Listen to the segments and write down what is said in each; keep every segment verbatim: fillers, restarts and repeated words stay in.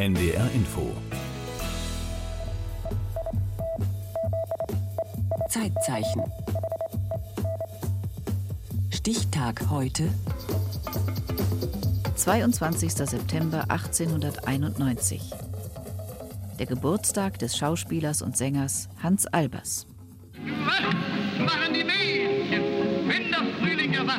N D R Info. Zeitzeichen. Stichtag heute. zweiundzwanzigster September achtzehnhunderteinundneunzig. Der Geburtstag des Schauspielers und Sängers Hans Albers. Was machen die Mädchen, wenn der Frühling erwacht?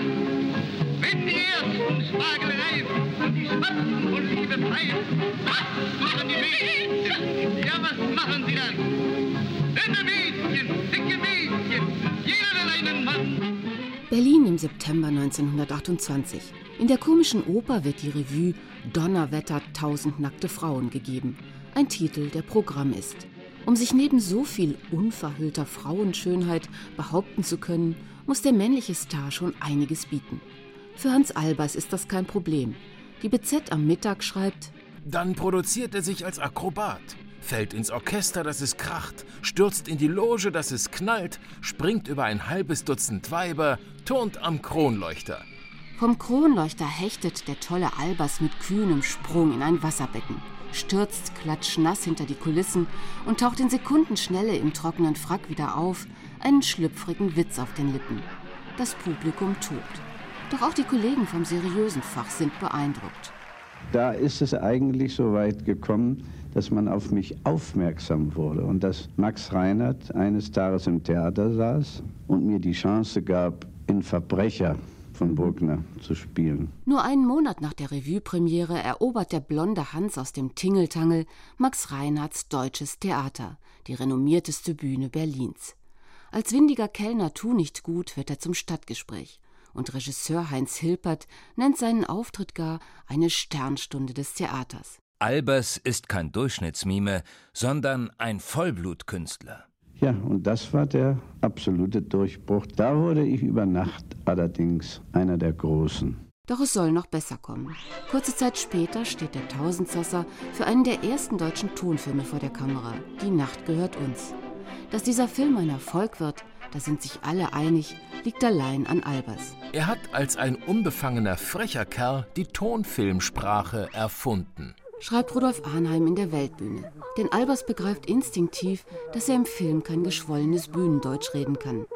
Wenn die ersten Spargel reifen und die Spatzen und Liebe pfeifen. Was machen die Mädchen? Ja, was machen sie dann? Dünne Mädchen, dicke Mädchen, jeder will einen Mann. Berlin im September neunzehnhundertachtundzwanzig. In der Komischen Oper wird die Revue Donnerwetter, tausend nackte Frauen gegeben. Ein Titel, der Programm ist. Um sich neben so viel unverhüllter Frauenschönheit behaupten zu können, muss der männliche Star schon einiges bieten. Für Hans Albers ist das kein Problem. Die B Z am Mittag schreibt: Dann produziert er sich als Akrobat, fällt ins Orchester, dass es kracht, stürzt in die Loge, dass es knallt, springt über ein halbes Dutzend Weiber, turnt am Kronleuchter. Vom Kronleuchter hechtet der tolle Albers mit kühnem Sprung in ein Wasserbecken, stürzt klatschnass hinter die Kulissen und taucht in Sekundenschnelle im trockenen Frack wieder auf, einen schlüpfrigen Witz auf den Lippen. Das Publikum tobt. Doch auch die Kollegen vom seriösen Fach sind beeindruckt. Da ist es eigentlich so weit gekommen, dass man auf mich aufmerksam wurde und dass Max Reinhardt eines Tages im Theater saß und mir die Chance gab, in Verbrecher von Bruckner zu spielen. Nur einen Monat nach der Revue-Premiere erobert der blonde Hans aus dem Tingeltangel Max Reinhardts Deutsches Theater, die renommierteste Bühne Berlins. Als windiger Kellner Tunichtgut wird er zum Stadtgespräch. Und Regisseur Heinz Hilpert nennt seinen Auftritt gar eine Sternstunde des Theaters. Albers ist kein Durchschnittsmime, sondern ein Vollblutkünstler. Ja, und das war der absolute Durchbruch. Da wurde ich über Nacht allerdings einer der Großen. Doch es soll noch besser kommen. Kurze Zeit später steht der Tausendsasser für einen der ersten deutschen Tonfilme vor der Kamera. Die Nacht gehört uns. Dass dieser Film ein Erfolg wird, da sind sich alle einig, liegt allein an Albers. Er hat als ein unbefangener, frecher Kerl die Tonfilmsprache erfunden, schreibt Rudolf Arnheim in der Weltbühne. Denn Albers begreift instinktiv, dass er im Film kein geschwollenes Bühnendeutsch reden kann.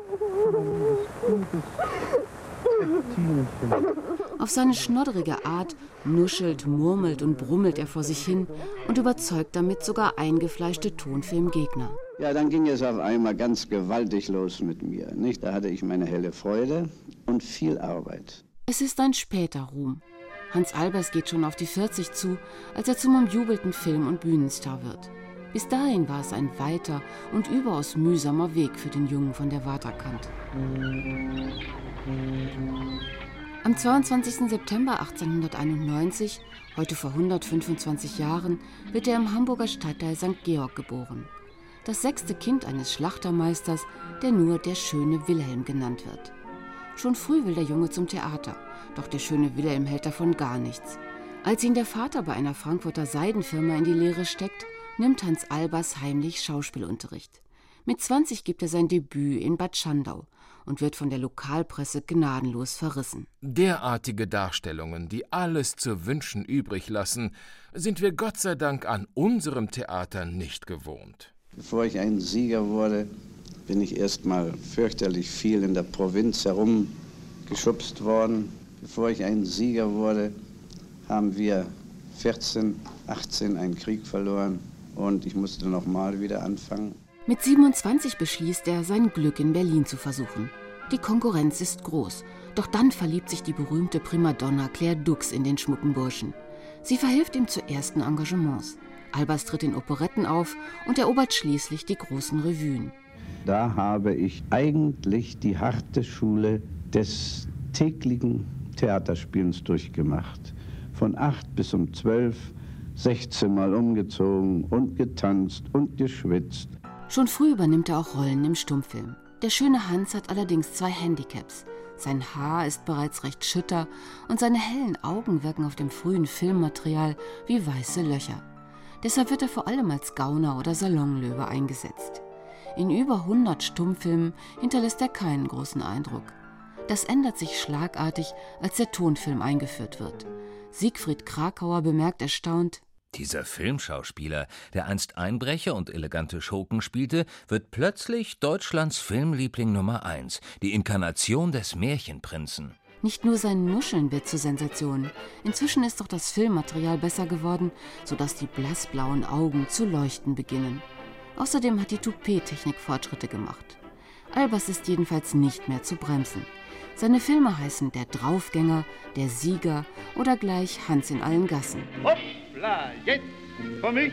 Auf seine schnodderige Art nuschelt, murmelt und brummelt er vor sich hin und überzeugt damit sogar eingefleischte Tonfilmgegner. Ja, dann ging es auf einmal ganz gewaltig los mit mir, nicht? Da hatte ich meine helle Freude und viel Arbeit. Es ist ein später Ruhm. Hans Albers geht schon auf die vierzig zu, als er zum umjubelten Film- und Bühnenstar wird. Bis dahin war es ein weiter und überaus mühsamer Weg für den Jungen von der Waterkant. Am zweiundzwanzigsten September achtzehnhunderteinundneunzig, heute vor hundertfünfundzwanzig Jahren, wird er im Hamburger Stadtteil Sankt Georg geboren. Das sechste Kind eines Schlachtermeisters, der nur der schöne Wilhelm genannt wird. Schon früh will der Junge zum Theater, doch der schöne Wilhelm hält davon gar nichts. Als ihn der Vater bei einer Frankfurter Seidenfirma in die Lehre steckt, nimmt Hans Albers heimlich Schauspielunterricht. Mit zwanzig gibt er sein Debüt in Bad Schandau und wird von der Lokalpresse gnadenlos verrissen. Derartige Darstellungen, die alles zu wünschen übrig lassen, sind wir Gott sei Dank an unserem Theater nicht gewohnt. Bevor ich ein Sieger wurde, bin ich erst mal fürchterlich viel in der Provinz herumgeschubst worden. Bevor ich ein Sieger wurde, haben wir vierzehn, achtzehn einen Krieg verloren und ich musste noch mal wieder anfangen. Mit siebenundzwanzig beschließt er, sein Glück in Berlin zu versuchen. Die Konkurrenz ist groß, doch dann verliebt sich die berühmte Primadonna Claire Dux in den schmucken Burschen. Sie verhilft ihm zu ersten Engagements. Albers tritt in Operetten auf und erobert schließlich die großen Revuen. Da habe ich eigentlich die harte Schule des täglichen Theaterspielens durchgemacht. Von acht bis um zwölf, sechzehn Mal umgezogen und getanzt und geschwitzt. Schon früh übernimmt er auch Rollen im Stummfilm. Der schöne Hans hat allerdings zwei Handicaps. Sein Haar ist bereits recht schütter und seine hellen Augen wirken auf dem frühen Filmmaterial wie weiße Löcher. Deshalb wird er vor allem als Gauner oder Salonlöwe eingesetzt. In über hundert Stummfilmen hinterlässt er keinen großen Eindruck. Das ändert sich schlagartig, als der Tonfilm eingeführt wird. Siegfried Krakauer bemerkt erstaunt: Dieser Filmschauspieler, der einst Einbrecher und elegante Schurken spielte, wird plötzlich Deutschlands Filmliebling Nummer eins, die Inkarnation des Märchenprinzen. Nicht nur sein Nuscheln wird zur Sensation. Inzwischen ist doch das Filmmaterial besser geworden, sodass die blassblauen Augen zu leuchten beginnen. Außerdem hat die Toupet-Technik Fortschritte gemacht. Albers ist jedenfalls nicht mehr zu bremsen. Seine Filme heißen Der Draufgänger, Der Sieger oder gleich Hans in allen Gassen. Hoppla, jetzt für mich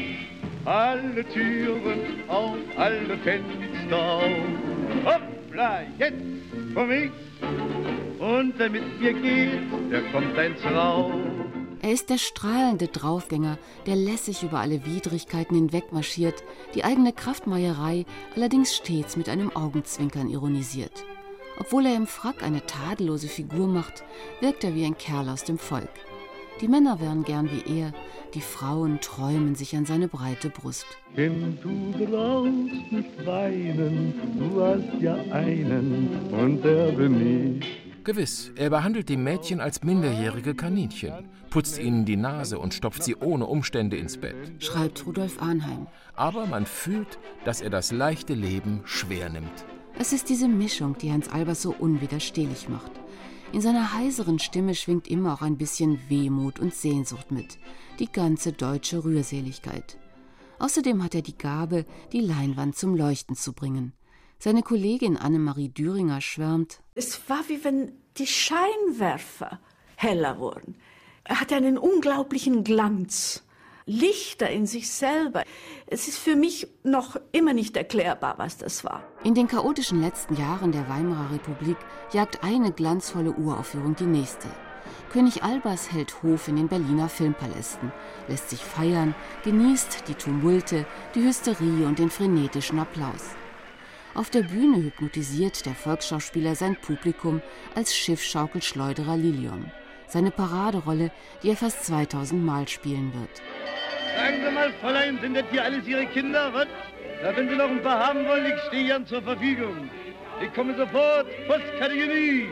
alle Türen auf, alle Fenster auf. Hoppla, jetzt für mich und der mit mir geht, der kommt ins Raum. Er ist der strahlende Draufgänger, der lässig über alle Widrigkeiten hinwegmarschiert, die eigene Kraftmeierei allerdings stets mit einem Augenzwinkern ironisiert. Obwohl er im Frack eine tadellose Figur macht, wirkt er wie ein Kerl aus dem Volk. Die Männer wären gern wie er, die Frauen träumen sich an seine breite Brust. Kind, du brauchst nicht weinen, du hast ja einen und der bin ich. Gewiss, er behandelt die Mädchen als minderjährige Kaninchen, putzt ihnen die Nase und stopft sie ohne Umstände ins Bett, schreibt Rudolf Arnheim. Aber man fühlt, dass er das leichte Leben schwer nimmt. Es ist diese Mischung, die Hans Albers so unwiderstehlich macht. In seiner heiseren Stimme schwingt immer auch ein bisschen Wehmut und Sehnsucht mit, die ganze deutsche Rührseligkeit. Außerdem hat er die Gabe, die Leinwand zum Leuchten zu bringen. Seine Kollegin Annemarie Düringer schwärmt: Es war wie wenn die Scheinwerfer heller wurden. Er hatte einen unglaublichen Glanz, Lichter in sich selber. Es ist für mich noch immer nicht erklärbar, was das war. In den chaotischen letzten Jahren der Weimarer Republik jagt eine glanzvolle Uraufführung die nächste. König Albers hält Hof in den Berliner Filmpalästen, lässt sich feiern, genießt die Tumulte, die Hysterie und den frenetischen Applaus. Auf der Bühne hypnotisiert der Volksschauspieler sein Publikum als Schiffschaukelschleuderer Lilium. Seine Paraderolle, die er fast zweitausend Mal spielen wird. Sagen Sie mal, Fräulein, sind das hier alles Ihre Kinder, was? Na, wenn Sie noch ein paar haben wollen, ich stehe Ihnen zur Verfügung. Ich komme sofort, Postkategorie.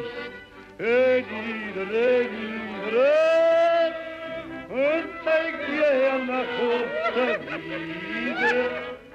Und zeigt hierher nach Osterwiese.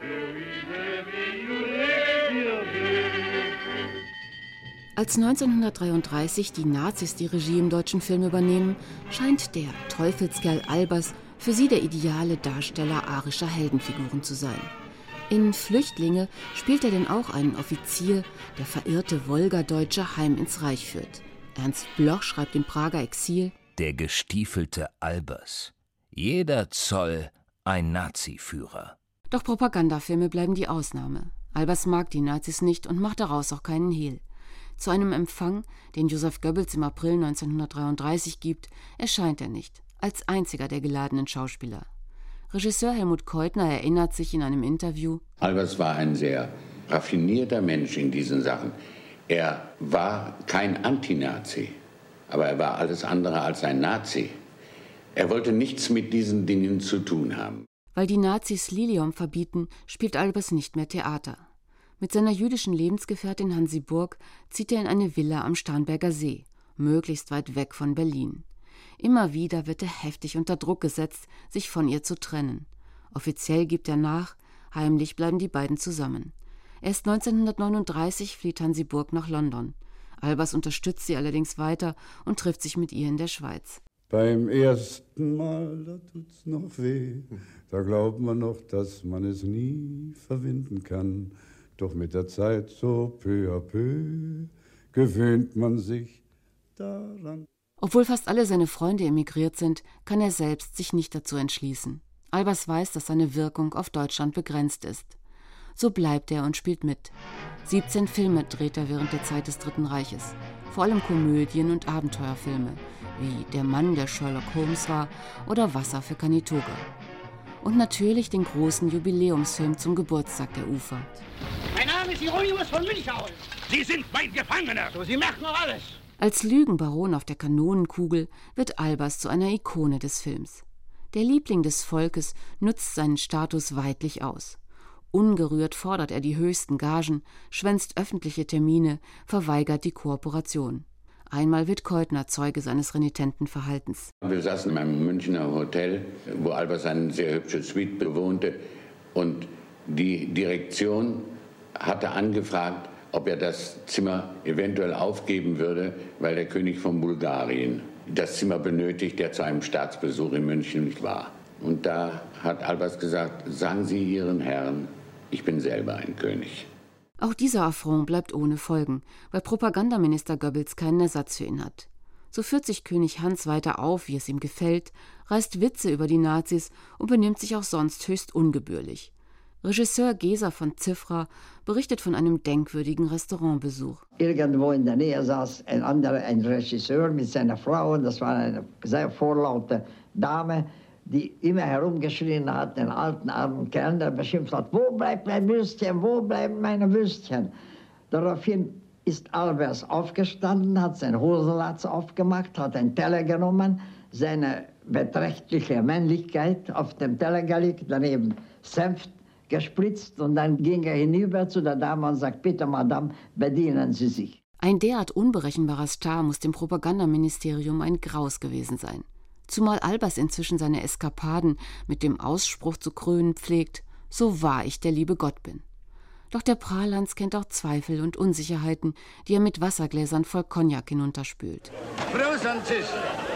Als neunzehnhundertdreiunddreißig die Nazis die Regie im deutschen Film übernehmen, scheint der Teufelskerl Albers für sie der ideale Darsteller arischer Heldenfiguren zu sein. In Flüchtlinge spielt er denn auch einen Offizier, der verirrte Wolgadeutsche heim ins Reich führt. Ernst Bloch schreibt im Prager Exil: Der gestiefelte Albers. Jeder Zoll ein Nazi-Führer. Doch Propagandafilme bleiben die Ausnahme. Albers mag die Nazis nicht und macht daraus auch keinen Hehl. Zu einem Empfang, den Joseph Goebbels im April neunzehnhundertdreiunddreißig gibt, erscheint er nicht, als einziger der geladenen Schauspieler. Regisseur Helmut Keutner erinnert sich in einem Interview: Albers war ein sehr raffinierter Mensch in diesen Sachen. Er war kein Antinazi, aber er war alles andere als ein Nazi. Er wollte nichts mit diesen Dingen zu tun haben. Weil die Nazis Lilium verbieten, spielt Albers nicht mehr Theater. Mit seiner jüdischen Lebensgefährtin Hansi Burg zieht er in eine Villa am Starnberger See, möglichst weit weg von Berlin. Immer wieder wird er heftig unter Druck gesetzt, sich von ihr zu trennen. Offiziell gibt er nach, heimlich bleiben die beiden zusammen. Erst neunzehnhundertneununddreißig flieht Hansi Burg nach London. Albers unterstützt sie allerdings weiter und trifft sich mit ihr in der Schweiz. Beim ersten Mal, da tut's noch weh, da glaubt man noch, dass man es nie verwinden kann. Doch mit der Zeit so peu à peu gewöhnt man sich daran. Obwohl fast alle seine Freunde emigriert sind, kann er selbst sich nicht dazu entschließen. Albers weiß, dass seine Wirkung auf Deutschland begrenzt ist. So bleibt er und spielt mit. siebzehn Filme dreht er während der Zeit des Dritten Reiches. Vor allem Komödien und Abenteuerfilme, wie Der Mann, der Sherlock Holmes war oder Wasser für Canitoga. Und natürlich den großen Jubiläumsfilm zum Geburtstag der Ufer. Mein Name ist Hieronymus von Münchhausen. Sie sind mein Gefangener. So, Sie merken noch alles. Als Lügenbaron auf der Kanonenkugel wird Albers zu einer Ikone des Films. Der Liebling des Volkes nutzt seinen Status weidlich aus. Ungerührt fordert er die höchsten Gagen, schwänzt öffentliche Termine, verweigert die Kooperation. Einmal wird Keutner Zeuge seines renitenten Verhaltens. Wir saßen in einem Münchner Hotel, wo Albers eine sehr hübsche Suite bewohnte. Und die Direktion hatte angefragt, ob er das Zimmer eventuell aufgeben würde, weil der König von Bulgarien das Zimmer benötigt, der zu einem Staatsbesuch in München nicht war. Und da hat Albers gesagt, sagen Sie Ihren Herren, ich bin selber ein König. Auch dieser Affront bleibt ohne Folgen, weil Propagandaminister Goebbels keinen Ersatz für ihn hat. So führt sich König Hans weiter auf, wie es ihm gefällt, reißt Witze über die Nazis und benimmt sich auch sonst höchst ungebührlich. Regisseur Geser von Ziffra berichtet von einem denkwürdigen Restaurantbesuch. Irgendwo in der Nähe saß ein anderer, ein Regisseur mit seiner Frau, und das war eine sehr vorlaute Dame, die immer herumgeschrien hat, den alten armen Kerl, der beschimpft hat, wo bleibt mein Würstchen, wo bleiben meine Würstchen? Daraufhin ist Albers aufgestanden, hat seinen Hosenlatz aufgemacht, hat einen Teller genommen, seine beträchtliche Männlichkeit auf dem Teller gelegt, daneben Senf gespritzt, und dann ging er hinüber zu der Dame und sagt, bitte Madame, bedienen Sie sich. Ein derart unberechenbarer Star muss dem Propagandaministerium ein Graus gewesen sein. Zumal Albers inzwischen seine Eskapaden mit dem Ausspruch zu krönen pflegt, so wahr ich der liebe Gott bin. Doch der Prahlhans kennt auch Zweifel und Unsicherheiten, die er mit Wassergläsern voll Cognac hinunterspült. Prost, Franzis!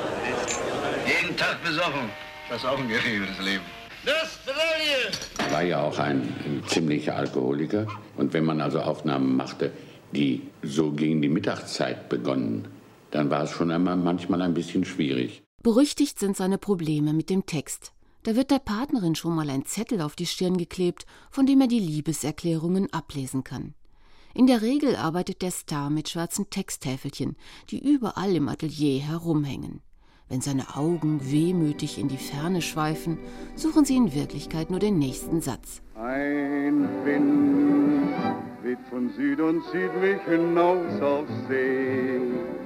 Jeden Tag besoffen. Das ist auch ein geregeltes Leben. Das Er war ja auch ein, ein ziemlicher Alkoholiker. Und wenn man also Aufnahmen machte, die so gegen die Mittagszeit begonnen, dann war es schon einmal manchmal ein bisschen schwierig. Berüchtigt sind seine Probleme mit dem Text. Da wird der Partnerin schon mal ein Zettel auf die Stirn geklebt, von dem er die Liebeserklärungen ablesen kann. In der Regel arbeitet der Star mit schwarzen Texttäfelchen, die überall im Atelier herumhängen. Wenn seine Augen wehmütig in die Ferne schweifen, suchen sie in Wirklichkeit nur den nächsten Satz. Ein Wind weht von Süd und zieht mich hinaus auf See.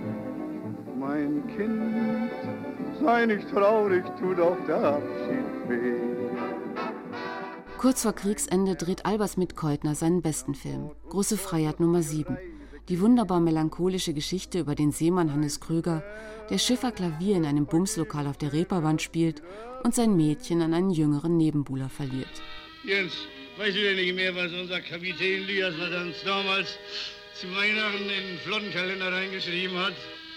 Mein Kind, sei nicht traurig, tut auch der Abschied weh. Kurz vor Kriegsende dreht Albers mit Keutner seinen besten Film, Große Freiheit Nummer sieben. Die wunderbar melancholische Geschichte über den Seemann Hannes Kröger, der Schiffer Klavier in einem Bumslokal auf der Reeperbahn spielt und sein Mädchen an einen jüngeren Nebenbuhler verliert. Jens, weißt du denn nicht mehr, was unser Kapitän Lias Ladans damals zu Weihnachten in den Flottenkalender reingeschrieben hat?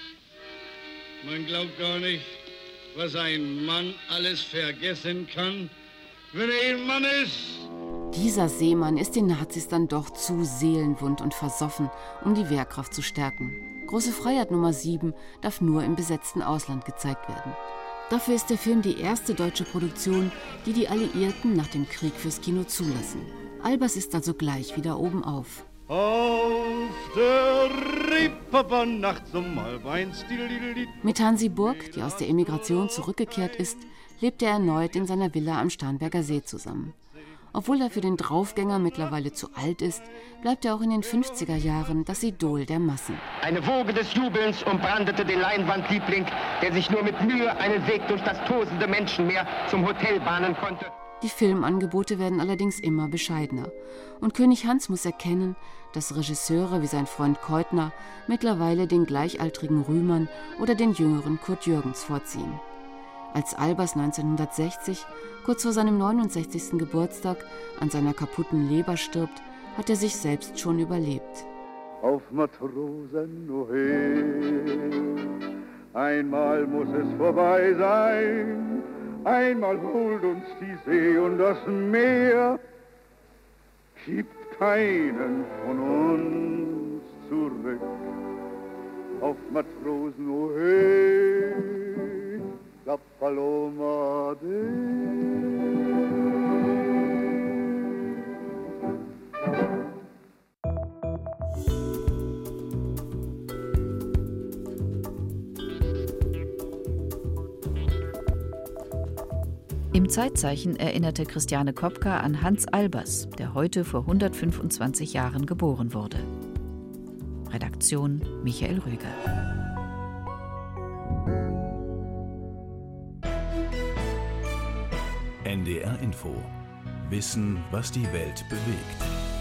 Man glaubt gar nicht, was ein Mann alles vergessen kann, wenn er ein Mann ist. Dieser Seemann ist den Nazis dann doch zu seelenwund und versoffen, um die Wehrkraft zu stärken. Große Freiheit Nummer sieben darf nur im besetzten Ausland gezeigt werden. Dafür ist der Film die erste deutsche Produktion, die die Alliierten nach dem Krieg fürs Kino zulassen. Albers ist also gleich wieder oben auf. Auf der Reeperbahn nachts um halb eins. Mit Hansi Burg, die aus der Emigration zurückgekehrt ist, lebt er erneut in seiner Villa am Starnberger See zusammen. Obwohl er für den Draufgänger mittlerweile zu alt ist, bleibt er auch in den fünfziger Jahren das Idol der Massen. Eine Woge des Jubels umbrandete den Leinwandliebling, der sich nur mit Mühe einen Weg durch das tosende Menschenmeer zum Hotel bahnen konnte. Die Filmangebote werden allerdings immer bescheidener. Und König Hans muss erkennen, dass Regisseure wie sein Freund Keutner mittlerweile den gleichaltrigen Rühmann oder den jüngeren Kurt Jürgens vorziehen. Als Albers neunzehnhundertsechzig, kurz vor seinem neunundsechzigsten Geburtstag, an seiner kaputten Leber stirbt, hat er sich selbst schon überlebt. Auf Matrosen, oh hey, einmal muss es vorbei sein, einmal holt uns die See und das Meer, gibt keinen von uns zurück. Auf Matrosen, oh hey, La Paloma de. Im Zeitzeichen erinnerte Christiane Kopka an Hans Albers, der heute vor hundertfünfundzwanzig Jahren geboren wurde. Redaktion Michael Rüger. N D R Info. Wissen, was die Welt bewegt.